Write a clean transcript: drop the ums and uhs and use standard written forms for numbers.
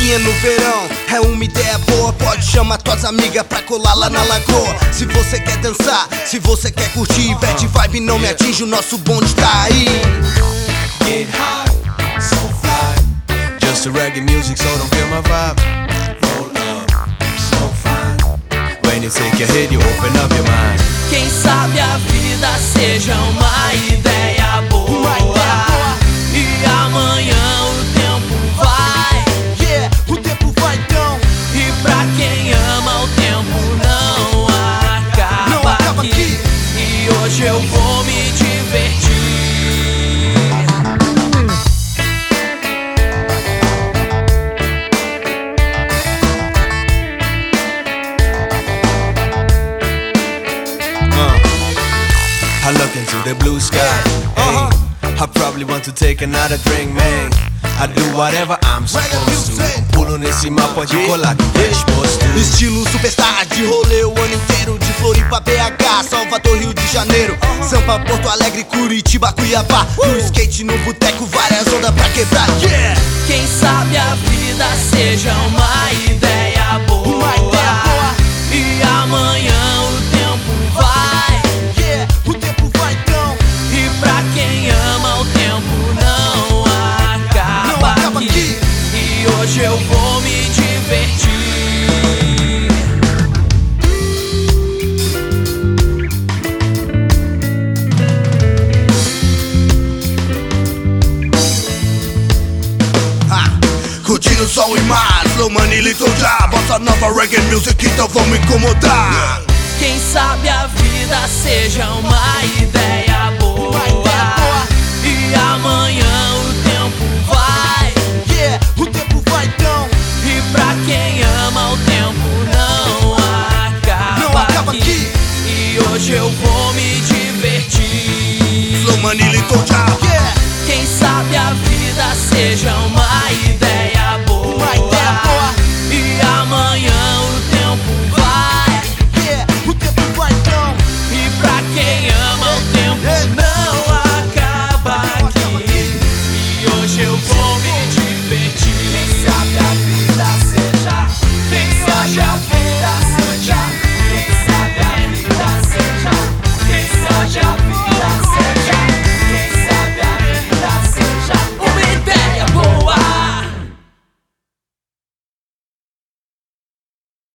prainha no verão é uma ideia boa. Pode chamar tuas amigas pra colar lá na lagoa. Se você quer dançar, se você quer curtir, bad vibe não me atinge, o nosso bonde tá aí. Get high, so fly. Just a reggae music, so don't kill my vibe. Roll up, so fine. When you take your hit, you open up your mind. Quem sabe a vida seja uma ideia boa. E amanhã o tempo vai. Yeah, o tempo vai então. E pra quem ama o tempo não acaba aqui. E hoje eu vou me divertir. I look into the blue sky. Hey, I probably want to take another drink, man. I do whatever I'm supposed to. Pulo nesse mar, pode colar que tá exposto. Estilo superstar, de rolê o ano inteiro. De Floripa, BH, Salvador, Rio de Janeiro, Sampa, Porto Alegre, Curitiba, Cuiabá. No skate, no boteco, várias ondas pra quebrar. Yeah! Quem sabe a vida seja uma ideia boa. E amanhã o tempo vai. Yeah, o tempo vai então. E pra quem ama o tempo não acaba aqui. E hoje eu vou me divertir. Curtindo sol e mar, Slow Money, Little Já. Bossa nova, reggae music, então vamos incomodar. Quem sabe a vida seja uma ideia boa. E amanhã o tempo vai. Yeah, o tempo vai então. E pra quem ama o tempo não acaba aqui. E hoje eu vou me divertir. Slow Money, Little Já. Yeah. Quem sabe a vida seja uma ideia boa. E amanhã o tempo vai. Yeah, o tempo vai então. E pra quem ama o tempo não acaba aqui. E hoje eu vou me divertir. Quem sabe a vida seja. Quem sabe a vida